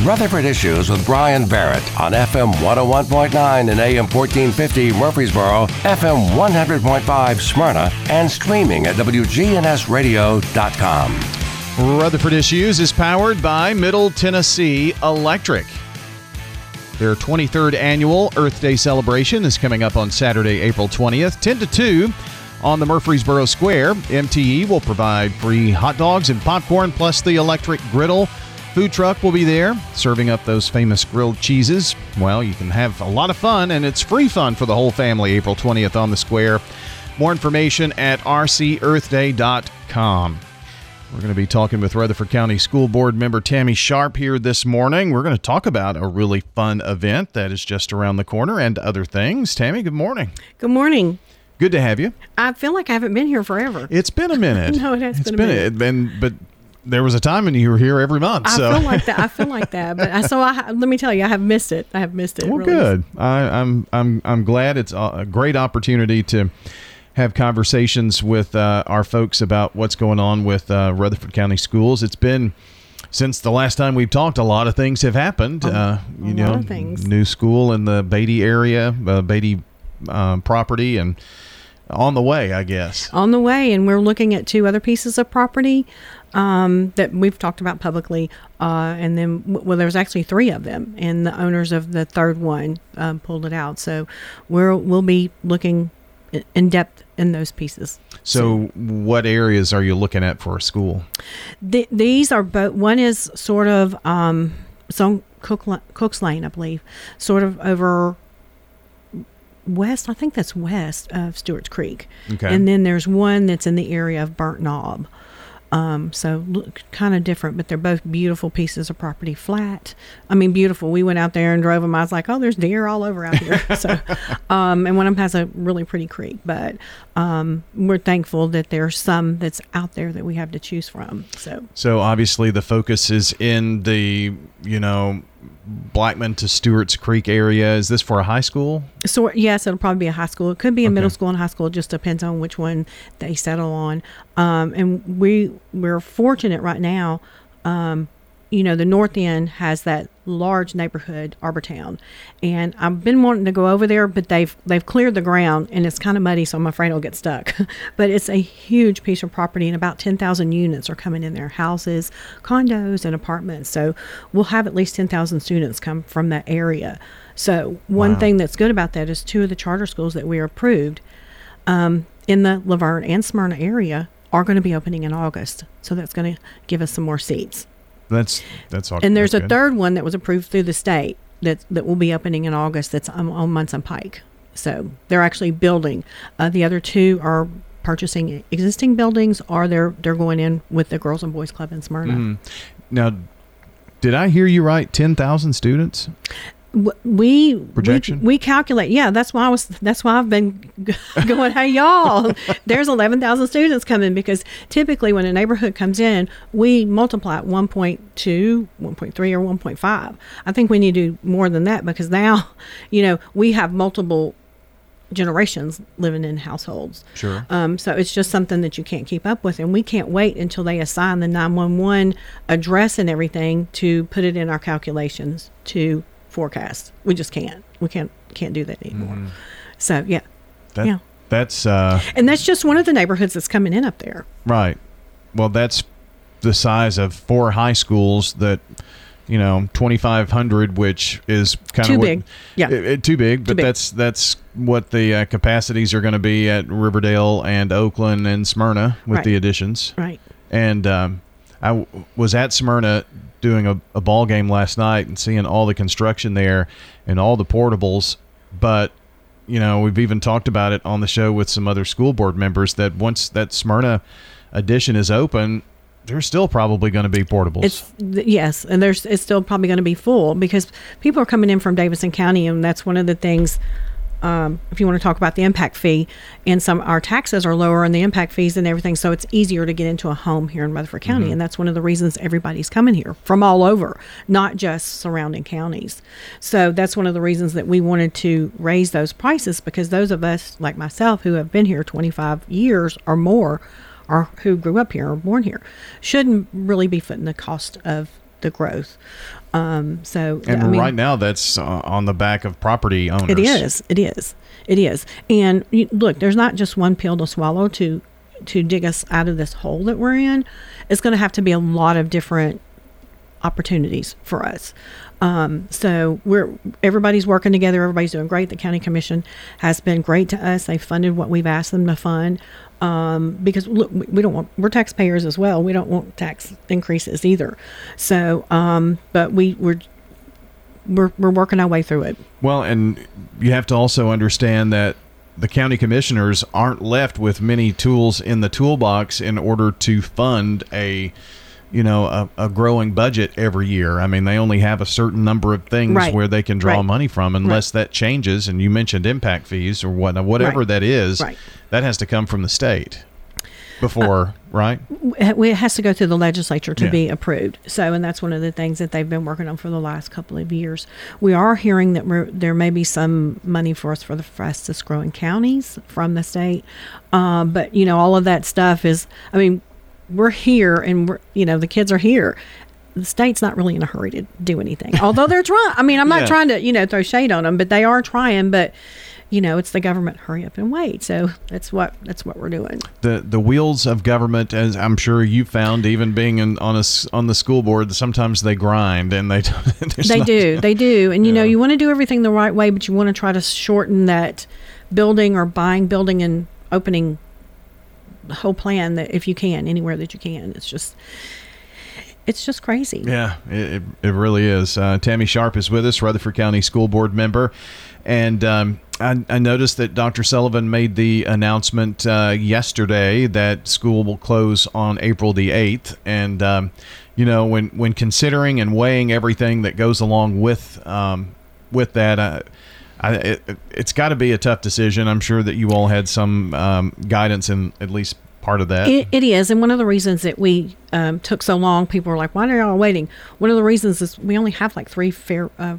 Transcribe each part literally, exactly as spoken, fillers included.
Rutherford Issues with Brian Barrett on F M one oh one point nine and A M fourteen fifty Murfreesboro, F M one hundred point five Smyrna, and streaming at W G N S radio dot com. Rutherford Issues is powered by Middle Tennessee Electric. Their twenty-third annual Earth Day celebration is coming up on Saturday, April twentieth, ten to two on the Murfreesboro Square. M T E will provide free hot dogs and popcorn, plus the electric griddle. Food truck will be there, serving up those famous grilled cheeses. Well, you can have a lot of fun, and it's free fun for the whole family, April twentieth on the Square. More information at r c earth day dot com. We're going to be talking with Rutherford County School Board member Tammy Sharp here this morning. We're going to talk about a really fun event that is just around the corner and other things. Tammy, good morning. Good morning. Good to have you. I feel like I haven't been here forever. It's been a minute. No, it has it's been a been minute. It's been, but there was a time when you were here every month. I so. feel like that. I feel like that. But I, so I, let me tell you, I have missed it. I have missed it. Well, really. good. I, I'm I'm I'm glad. It's a great opportunity to have conversations with uh, our folks about what's going on with uh, Rutherford County Schools. It's been since the last time we've talked, a lot of things have happened. A, uh, you a know, lot of things. New school in the Beatty area, uh, Beatty um, property, and on the way, I guess. On the way, and we're looking at two other pieces of property um, that we've talked about publicly, uh, and then well, there's actually three of them, and the owners of the third one um, pulled it out. So we're we'll be looking in depth in those pieces. So, what areas are you looking at for a school? The, these are both. One is sort of um, it's on Cook, Cook's Lane, I believe, sort of over west. I think that's west of Stewart's Creek. Okay. And then there's one that's in the area of Burnt Knob. Um, so look, kind of different, but they're both beautiful pieces of property. Flat. I mean, beautiful. We went out there and drove them. I was like, oh, there's deer all over out here. so, um, and one of them has a really pretty creek, but um, we're thankful that there's some that's out there that we have to choose from. So, so obviously the focus is in the, you know, Blackman to Stewart's Creek area. Is this for a high school? So yes, it'll probably be a high school. It could be a Okay. middle school and high school. It just depends on which one they settle on. Um, and we we're fortunate right now. Um, you know, the North End has that large neighborhood, Arbortown, and I've been wanting to go over there, but they've they've cleared the ground and it's kind of muddy, so I'm afraid I'll get stuck. But it's a huge piece of property, and about ten thousand units are coming in there, houses, condos, and apartments. So we'll have at least ten thousand students come from that area. So one Wow. thing that's good about that is two of the charter schools that we are approved um, in the Laverne and Smyrna area are going to be opening in August. So that's going to give us some more seats. That's that's all. And there's that's a good. third one that was approved through the state that that will be opening in August. That's um, on Munson Pike. So they're actually building. Uh, the other two are purchasing existing buildings, or they're they're going in with the Girls and Boys Club in Smyrna. Mhm. Now, did I hear you right? ten thousand students? W- We Projection? We, we calculate. Yeah, that's why I was. That's why I've been g- going. Hey, y'all, there's eleven thousand students coming, because typically when a neighborhood comes in, we multiply it one point two, one point three, or one point five. I think we need to do more than that, because now, you know, we have multiple generations living in households. Sure. Um, so it's just something that you can't keep up with, and we can't wait until they assign the nine one one address and everything to put it in our calculations to forecast. We just can't. We can't can't do that anymore. Mhm. So yeah, That, yeah, That's uh, and that's just one of the neighborhoods that's coming in up there. right. Well, that's the size of four high schools that, you know, twenty-five hundred, which is kind Too of big. Yeah. It, it- too big, but big. that's that's what the uh, capacities are going to be at Riverdale and Oakland and Smyrna with Right. the additions. Right. And um, I w- was at Smyrna doing a, a ball game last night and seeing all the construction there and all the portables. But, you know, we've even talked about it on the show with some other school board members that once that Smyrna addition is open, there's still probably going to be portables. It's th- yes, and there's it's still probably going to be full, because people are coming in from Davidson County, and that's one of the things. Um, if you want to talk about the impact fee, and some our taxes are lower and the impact fees and everything, so it's easier to get into a home here in Rutherford County, Mm-hmm. and that's one of the reasons everybody's coming here from all over, not just surrounding counties. So that's one of the reasons that we wanted to raise those prices, because those of us like myself who have been here twenty-five years or more, or who grew up here or born here, shouldn't really be footing the cost of the growth. Um, so and I mean, right now that's uh, on the back of property owners. It is. It is. It is. And you, look, there's not just one pill to swallow to to dig us out of this hole that we're in. It's going to have to be a lot of different opportunities for us. Um, so we're everybody's working together. Everybody's doing great. The county commission has been great to us. They funded what we've asked them to fund. Um, because look, we don't want, we're taxpayers as well. We don't want tax increases either. So, um, but we, we're, we're, we're working our way through it. Well, and you have to also understand that the county commissioners aren't left with many tools in the toolbox in order to fund a, you know, a, a growing budget every year. I mean, they only have a certain number of things right. where they can draw right. money from, unless right. that changes. And you mentioned impact fees or what, whatever right. that is, right. that has to come from the state before, uh, right? It has to go through the legislature to yeah. be approved. So, and that's one of the things that they've been working on for the last couple of years. We are hearing that we're, there may be some money for us for the fastest growing counties from the state. Uh, but, you know, all of that stuff is, I mean, we're here and we're, you know, the kids are here. The state's not really in a hurry to do anything, although they're trying. I mean, I'm not yeah. trying to, you know, throw shade on them, but they are trying. But, you know, it's the government, hurry up and wait. So that's what that's what we're doing. The the wheels of government, as I'm sure you found, even being in, on a, on the school board, sometimes they grind and they they not, do they do, and you yeah. know, you want to do everything the right way, but you want to try to shorten that building or buying building and opening the whole plan that if you can anywhere that you can. It's just it's just crazy. Yeah, it it really is. Uh, Tammy Sharp is with us, Rutherford County School Board member, and um, I, I noticed that Doctor Sullivan made the announcement uh, yesterday that school will close on April the eighth, and um, you know, when when considering and weighing everything that goes along with um, with that. Uh, I, it, it's got to be a tough decision. I'm sure that you all had some um, guidance in at least part of that. It, it is. And one of the reasons that we um, took so long, people were like, why are y'all waiting? One of the reasons is we only have like three fair uh,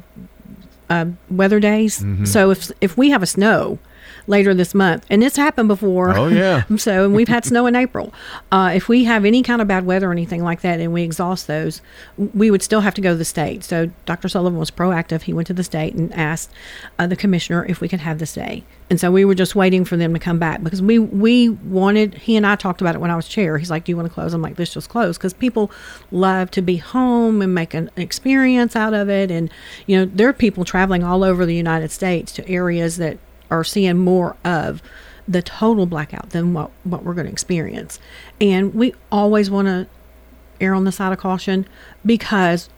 uh, weather days. Mm-hmm. So if if we have a snow later this month, and it's happened before. Oh, yeah. So, and we've had snow in April. Uh, if we have any kind of bad weather or anything like that and we exhaust those, we would still have to go to the state. So Doctor Sullivan was proactive. He went to the state and asked uh, the commissioner if we could have this day. And so we were just waiting for them to come back because we, we wanted, he and I talked about it when I was chair. He's like, do you want to close? I'm like, let's just close, because people love to be home and make an experience out of it. And, you know, there are people traveling all over the United States to areas that are seeing more of the total blackout than what, what we're going to experience. And we always want to err on the side of caution, because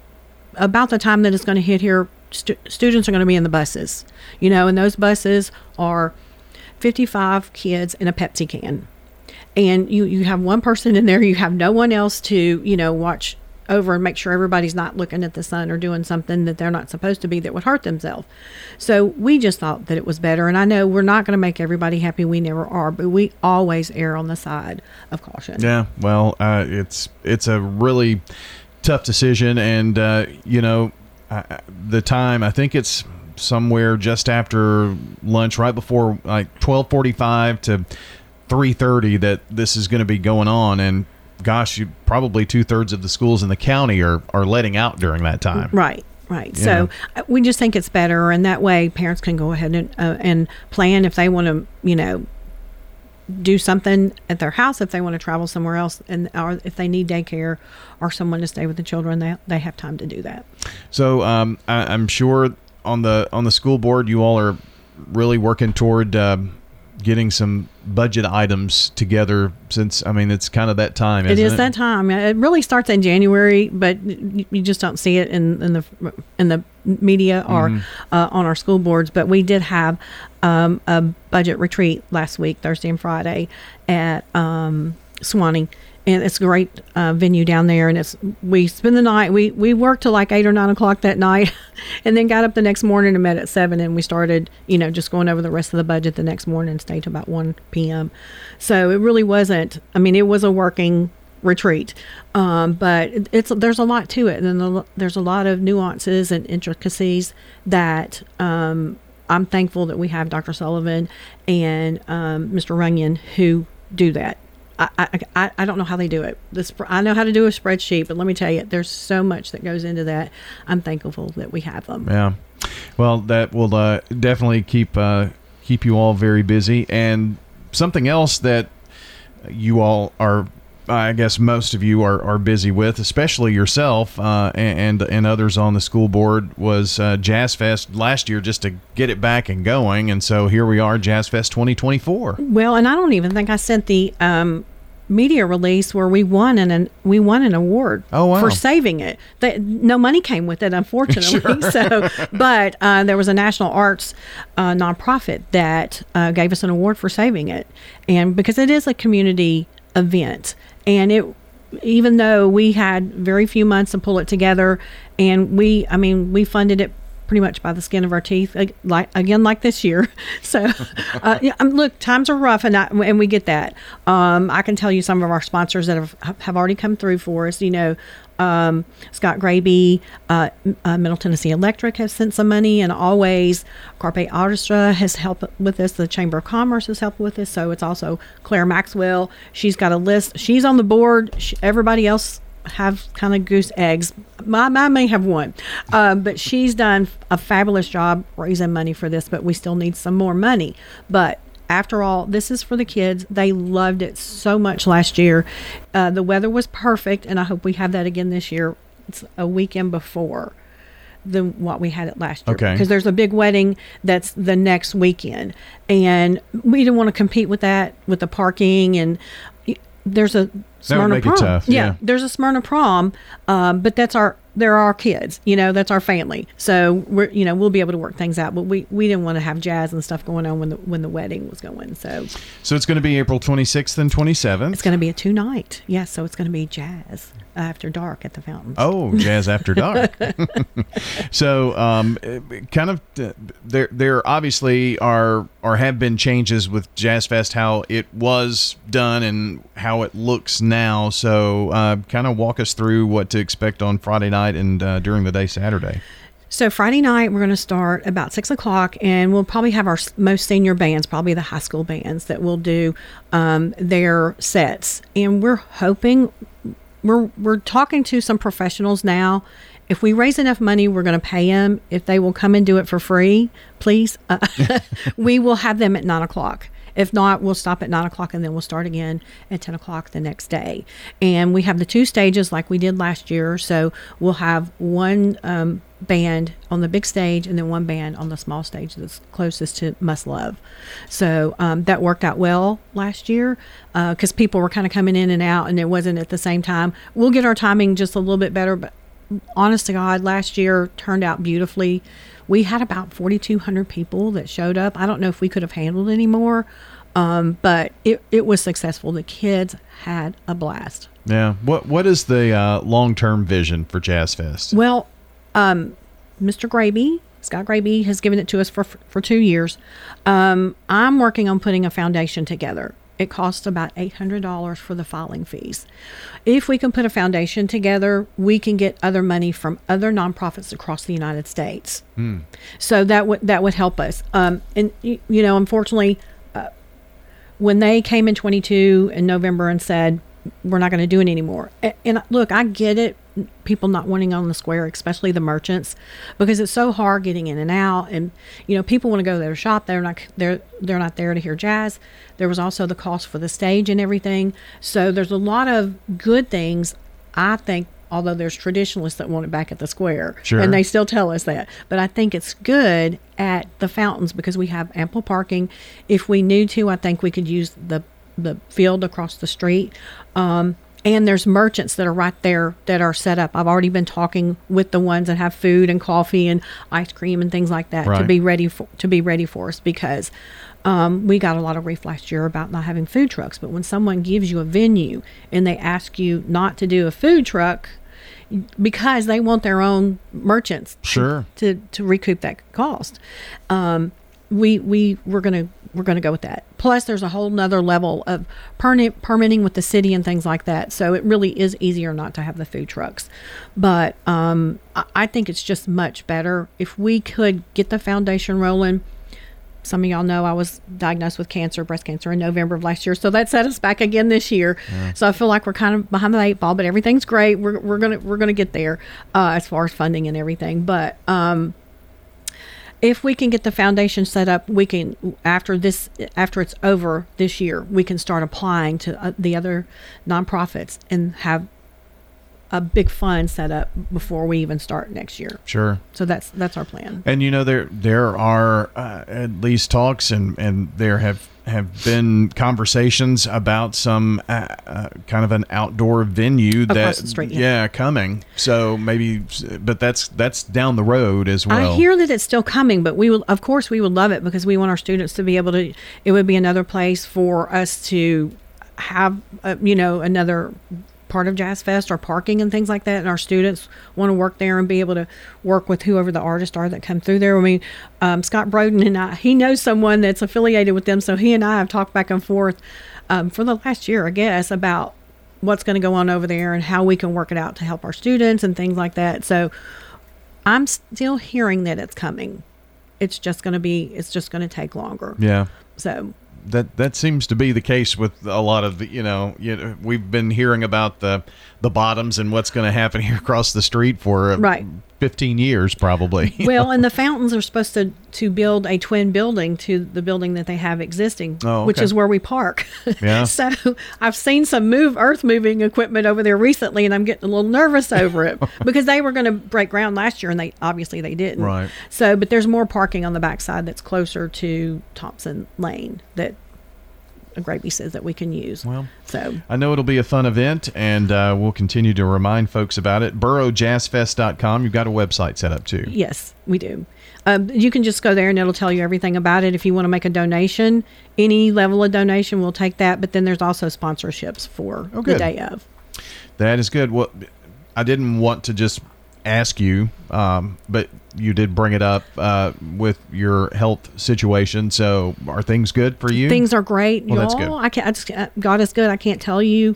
about the time that it's going to hit here, stu- students are going to be in the buses, you know, and those buses are fifty-five kids in a Pepsi can. And you, you have one person in there, you have no one else to, you know, watch over and make sure everybody's not looking at the sun or doing something that they're not supposed to be that would hurt themselves. So we just thought that it was better. And I know we're not going to make everybody happy. We never are, but we always err on the side of caution. Yeah, well, uh, it's it's a really tough decision. And, uh, you know, uh, the time, I think it's somewhere just after lunch, right before like twelve forty-five to three thirty that this is going to be going on. And gosh, you probably two thirds of the schools in the county are, are letting out during that time. Right, right. Yeah. So uh, we just think it's better, and that way parents can go ahead and uh, and plan if they want to, you know, do something at their house, if they want to travel somewhere else, and or if they need daycare or someone to stay with the children, they they have time to do that. So um, I, I'm sure on the on the school board, you all are really working toward Uh, getting some budget items together, since I mean it's kind of that time. Isn't It is it? that time. It really starts in January, but you just don't see it in, in the in the media or mm-hmm. uh, on our school boards. But we did have um, a budget retreat last week, Thursday and Friday, at um, Suwanee. And it's a great uh, venue down there. And it's we spend the night. We, we worked till like eight or nine o'clock that night, and then got up the next morning and met at seven. And we started, you know, just going over the rest of the budget the next morning and stayed till about one p.m. So it really wasn't. I mean, it was a working retreat, um, but it, it's there's a lot to it, and then the, there's a lot of nuances and intricacies that um, I'm thankful that we have Doctor Sullivan and um, Mister Runyon who do that. I, I, I don't know how they do it. This, I know how to do a spreadsheet, but let me tell you, there's so much that goes into that. I'm thankful that we have them. Yeah. Well, that will uh, definitely keep uh, keep you all very busy. And something else that you all are, I guess most of you are, are busy with, especially yourself uh, and and others on the school board, was uh, Jazz Fest last year, just to get it back and going. And so here we are, Jazz Fest twenty twenty-four. Well, and I don't even think I sent the um, media release where we won an, an we won an award oh, wow. for saving it. That no money came with it, unfortunately. Sure. So, but uh, there was a national arts uh, nonprofit that uh, gave us an award for saving it, and because it is a community event, and it, even though we had very few months to pull it together, and we, I mean, we funded it pretty much by the skin of our teeth, like again, like this year. So, uh, yeah, um, look, times are rough, and I, and we get that. Um, I can tell you some of our sponsors that have have already come through for us. You know, um, Scott Graby, uh, uh, Middle Tennessee Electric has sent some money, and always Carpe Orchestra has helped with this. The Chamber of Commerce has helped with this. So it's also Claire Maxwell. She's got a list. She's on the board. She, everybody else have kind of goose eggs. My, I may have one, uh, but she's done a fabulous job raising money for this, but we still need some more money. But after all, this is for the kids. They loved it so much last year. Uh, the weather was perfect, and I hope we have that again this year. It's a weekend before than what we had it last year. Okay. Because there's a big wedding that's the next weekend, and we didn't want to compete with that, with the parking, and there's a Smyrna prom. Tough, yeah. yeah, there's a Smyrna prom, um, but that's our they're our kids. You know, that's our family. So we're you know we'll be able to work things out. But we, we didn't want to have jazz and stuff going on when the when the wedding was going. So so it's going to be April twenty-sixth and twenty-seventh. It's going to be a two night. Yes, yeah, so it's going to be jazz after dark at the fountains. Oh, jazz after dark. So, um, kind of, uh, there there obviously are or have been changes with Jazz Fest, how it was done and how it looks now. So, uh, kind of walk us through what to expect on Friday night and uh, during the day Saturday. So Friday night, we're going to start about six o'clock, and we'll probably have our most senior bands, probably the high school bands, that will do um, their sets. And we're hoping, we're we're talking to some professionals now. If we raise enough money, we're going to pay them. If they will come and do it for free, please, uh, we will have them at nine o'clock. If not, we'll stop at nine o'clock, and then we'll start again at ten o'clock the next day. And we have the two stages like we did last year. So we'll have one um, band on the big stage and then one band on the small stage that's closest to Must Love. So um, that worked out well last year because uh, people were kind of coming in and out, and it wasn't at the same time. We'll get our timing just a little bit better, but honest to God, last year turned out beautifully. We had about forty-two hundred people that showed up. I don't know if we could have handled any more, um, but it, it was successful. The kids had a blast. Yeah. What What is the uh, long-term vision for Jazz Fest? Well, um, Mister Graby, Scott Graby, has given it to us for for two years. Um, I'm working on putting a foundation together. It costs about eight hundred dollars for the filing fees. If we can put a foundation together, we can get other money from other nonprofits across the United States. Mm. So that would that would help us. Um, and you know, unfortunately, uh, when they came in twenty-two in November and said we're not going to do it anymore, and, and look, I get it. People not wanting on the square, especially the merchants, because it's so hard getting in and out, and you know people want to go there to shop. They're not they're they're not there to hear jazz. There was also the cost for the stage and everything. So there's a lot of good things, I think, although there's traditionalists that want it back at the square. Sure. And they still tell us that. But I think it's good at the fountains because we have ample parking. If we knew to, I think we could use the the field across the street. Um, And there's merchants that are right there that are set up. I've already been talking with the ones that have food and coffee and ice cream and things like that right. to be ready for to be ready for us because um, we got a lot of grief last year about not having food trucks. But when someone gives you a venue and they ask you not to do a food truck because they want their own merchants sure. to, to, to recoup that cost, um, we we we're gonna we're gonna go with that. Plus, there's a whole nother level of permit, permitting with the city and things like that. So it really is easier not to have the food trucks. But um, I, I think it's just much better if we could get the foundation rolling. some of y'all know I was diagnosed with cancer, breast cancer, in November of last year. So that set us back again this year. Yeah. So I feel like we're kind of behind the eight ball, but everything's great. We're we're gonna we're gonna get there uh, as far as funding and everything. But um, if we can get the foundation set up, we can after this after it's over this year, we can start applying to uh, the other nonprofits and have a big fund set up before we even start next year. Sure. So that's that's our plan. And you know, there there are uh, at least talks, and, and there have, have been conversations about some uh, uh, kind of an outdoor venue across that the street, yeah. yeah, coming. So maybe, but that's that's down the road as well. I hear that it's still coming, but we will, of course, we would love it because we want our students to be able to. It would be another place for us to have, uh, you know, another part of Jazz Fest or parking and things like that, and our students want to work there and be able to work with whoever the artists are that come through there. I mean, um, Scott Broden and I, he knows someone that's affiliated with them, so he and I have talked back and forth um, for the last year, I guess, about what's going to go on over there and how we can work it out to help our students and things like that. So I'm still hearing that it's coming. It's just going to be, it's just going to take longer. Yeah. So That that seems to be the case with a lot of the, you know, you know we've been hearing about the the bottoms and what's going to happen here across the street for uh, right. fifteen years probably. Well, and the fountains are supposed to, to build a twin building to the building that they have existing, oh, okay. which is where we park. Yeah. So I've seen some move earth moving equipment over there recently, and I'm getting a little nervous over it because they were going to break ground last year, and they obviously they didn't. Right. So, but there's more parking on the backside that's closer to Thompson Lane that Gravy says that we can use. Well, so I know it'll be a fun event, and uh, we'll continue to remind folks about it. Borough Jazz Fest dot com. You've got a website set up too. Yes, we do. Um, you can just go there and it'll tell you everything about it. If you want to make a donation, any level of donation, we'll take that. But then there's also sponsorships for oh, the day of. That is good. Well, I didn't want to just ask you, um, but you did bring it up uh, with your health situation. So are things good for you? Things are great. Well, Y'all, that's good. I can't, I just, uh, God is good. I can't tell you.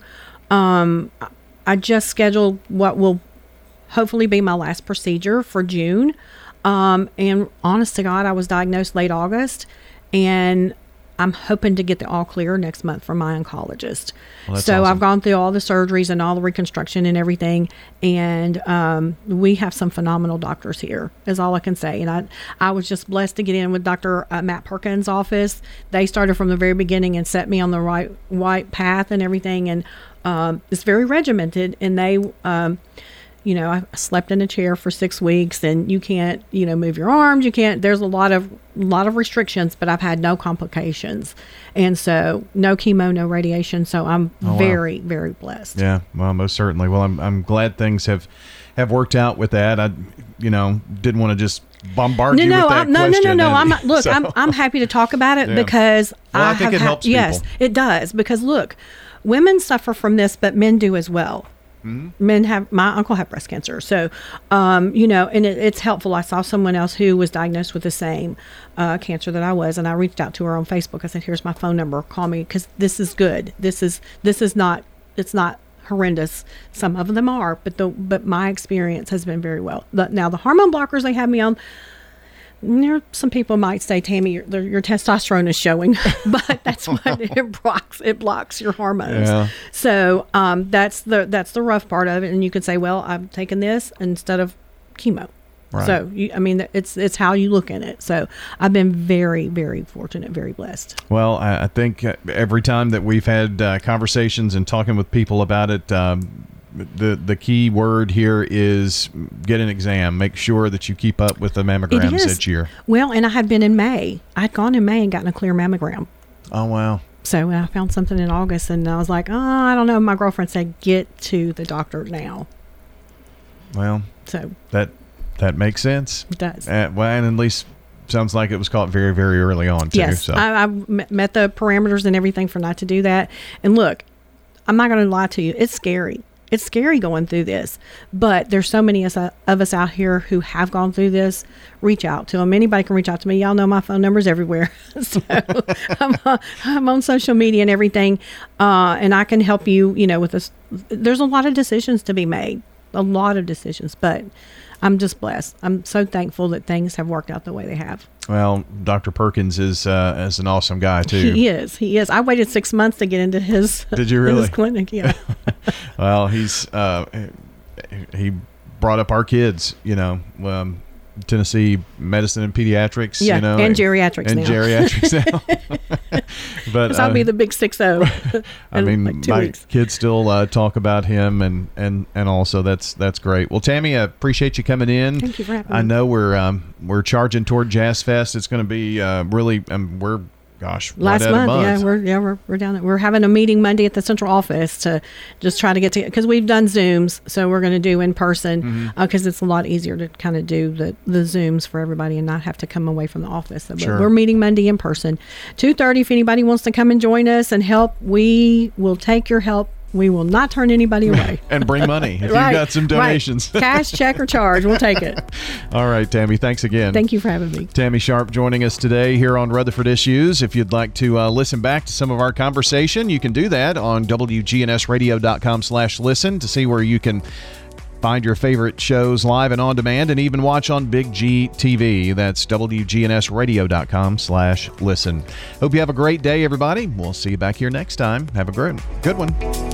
Um, I just scheduled what will hopefully be my last procedure for June. Um, and honest to God, I was diagnosed late August, and I'm hoping to get the all clear next month from my oncologist. Well, that's so awesome. I've gone through all the surgeries and all the reconstruction and everything. And um, we have some phenomenal doctors here, is all I can say. And I, I was just blessed to get in with Doctor Uh, Matt Perkins' office. They started from the very beginning and set me on the right, right path and everything. And um, it's very regimented. And they, um, you know, I slept in a chair for six weeks and you can't, you know, move your arms. You can't, there's a lot of, lot of restrictions, but I've had no complications. And so no chemo, no radiation. So I'm Oh, wow. very, very blessed. Yeah, well, most certainly. Well, I'm I'm glad things have, have worked out with that. I, you know, didn't want to just bombard No, you no, with that I'm, no, no, question. no, no. and- I'm look. so- I'm I'm happy to talk about it Yeah. because Well, I I, think have it had- helps Yes, people. it does because look, women suffer from this, but men do as well. Mm-hmm. Men have, my uncle had breast cancer. So, um, you know, and it, it's helpful. I saw someone else who was diagnosed with the same uh, cancer that I was, and I reached out to her on Facebook. I said, here's my phone number. Call me because this is good. This is, this is not, it's not horrendous. Some of them are, but the, but my experience has been very well. The, now the hormone blockers they have me on, there, some people might say, Tammy, your, your testosterone is showing, but that's what it blocks. It blocks your hormones. Yeah. So um, that's the that's the rough part of it. And you could say, well, I've taken this instead of chemo. Right. So you, I mean, it's it's how you look at it. So I've been very, very fortunate, very blessed. Well, I, I think uh, every time that we've had uh, conversations and talking with people about it, um, the the key word here is get an exam. Make sure that you keep up with the mammograms each year. Well, and I had been in May. I had gone in May and gotten a clear mammogram. Oh, wow. So I found something in August, and I was like, oh, I don't know. My girlfriend said, get to the doctor now. Well, So that that makes sense. it does. Uh, well, and at least sounds like it was caught very, very early on, too. Yes, So. I, I met the parameters and everything for not to do that. And look, I'm not going to lie to you. It's scary. It's scary going through this, but there's so many of us, of us out here who have gone through this. Reach out to them. Anybody can reach out to me. Y'all know my phone number's everywhere. So I'm, uh, I'm on social media and everything, uh, and I can help you. You know, with this. There's a lot of decisions to be made. A lot of decisions, but I'm just blessed. I'm so thankful that things have worked out the way they have. Well, Doctor Perkins is uh, is an awesome guy too. He is. He is. I waited six months to get into his. Did you really? His clinic, yeah. Well, he's uh, he brought up our kids. You know, um, Tennessee medicine and pediatrics. Yeah, you know, and geriatrics and now. geriatrics now. But I'll uh, be the big six zero. I mean, like two my weeks. kids still uh, talk about him, and, and, and also that's that's great. Well, Tammy, I appreciate you coming in. Thank you for having I me. know we're um, we're charging toward Jazz Fest. It's going to be uh, really um, we're gosh Last right at month, a month. yeah, we're yeah we're we're down there. We're having a meeting Monday at the central office to just try to get to because we've done Zooms, so we're going to do in person because Mm-hmm. uh, it's a lot easier to kind of do the the Zooms for everybody and not have to come away from the office. So, but Sure. we're meeting Monday in person, two thirty. If anybody wants to come and join us and help, we will take your help. We will not turn anybody away. And bring money if Right, you've got some right. donations. Cash, check, or charge, we'll take it. All right, Tammy, thanks again. Thank you for having me. Tammy Sharp joining us today here on Rutherford Issues. If you'd like to uh, listen back to some of our conversation, you can do that on W G N S radio dot com slash listen to see where you can find your favorite shows live and on demand and even watch on Big G T V. That's W G N S radio dot com slash listen. Hope you have a great day, everybody. We'll see you back here next time. Have a great, good one.